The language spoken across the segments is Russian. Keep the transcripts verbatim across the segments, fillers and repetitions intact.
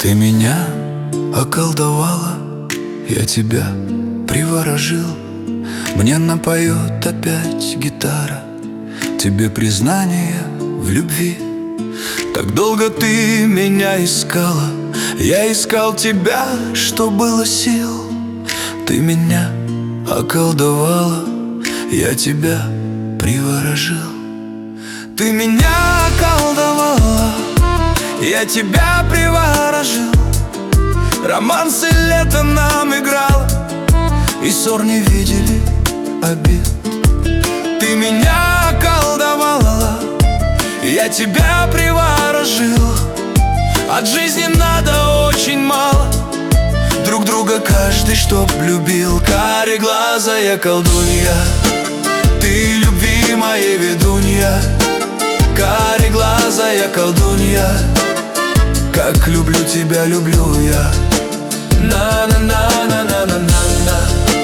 Ты меня околдовала, я тебя приворожил. Мне напоет опять гитара, тебе признание в любви. Так долго ты меня искала, я искал тебя, что было сил. Ты меня околдовала, я тебя приворожил. Ты меня околдовала, я тебя приворожил. Романсы лето нам играла, и ссор не видели обид. Ты меня околдовала, я тебя приворожил. От жизни надо очень мало, друг друга каждый чтоб любил. Кареглазая колдунья, ты любви моей ведунья. Кареглазая колдунья, как люблю тебя, люблю я. На-на-на-на-на-на-на-на,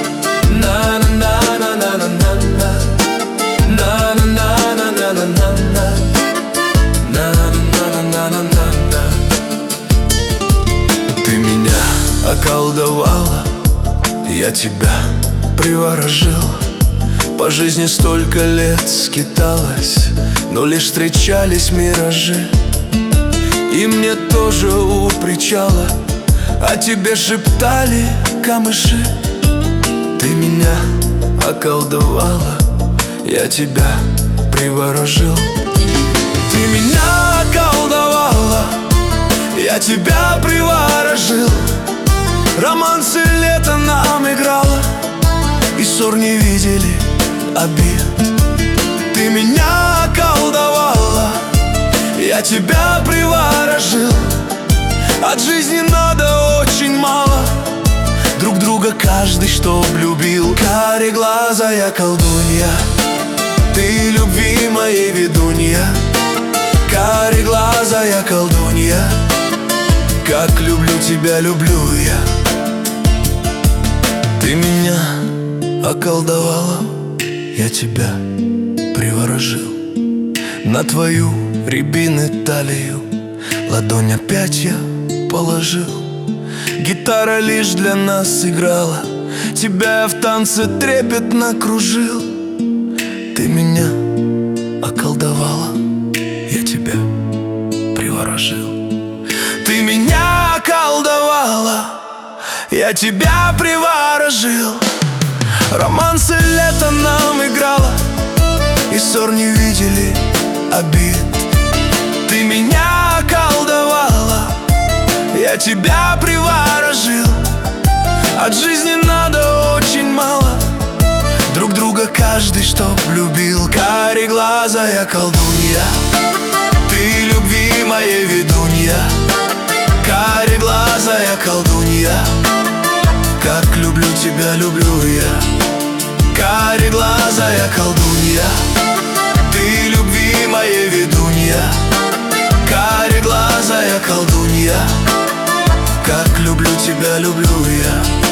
на-на-на-на-на-на-на, на-на-на-на-на-на-на, на-на-на-на-на-на. Ты меня околдовала, я тебя приворожил. По жизни столько лет скиталась, но лишь встречались миражи. И мне тоже у причала о тебе шептали камыши. Ты меня околдовала, я тебя приворожил. Ты меня околдовала, я тебя приворожил. Романсы лето нам играла, и ссор не видели обид. Ты меня околдовала, я тебя приворожил. От жизни надо очень мало, друг друга каждый чтоб любил. Кареглазая колдунья, ты любви моей ведунья. Кареглазая колдунья, как люблю тебя, люблю я. Ты меня околдовала, я тебя приворожил. На твою рябины талию ладонь опять я положил. Гитара лишь для нас играла, тебя я в танце трепетно кружил. Ты меня околдовала, я тебя приворожил. Ты меня околдовала, я тебя приворожил. Романсы лето нам играла, и ссор не видели обид. Ты меня околдовала, я тебя приворожил. От жизни надо очень мало, друг друга каждый чтоб любил. Кареглазая колдунья, ты любви моей ведунья. Кареглазая колдунья, как люблю тебя, люблю я. Кареглазая колдунья, ты любви моей ведунья. Кареглазая колдунья, как люблю тебя, люблю я.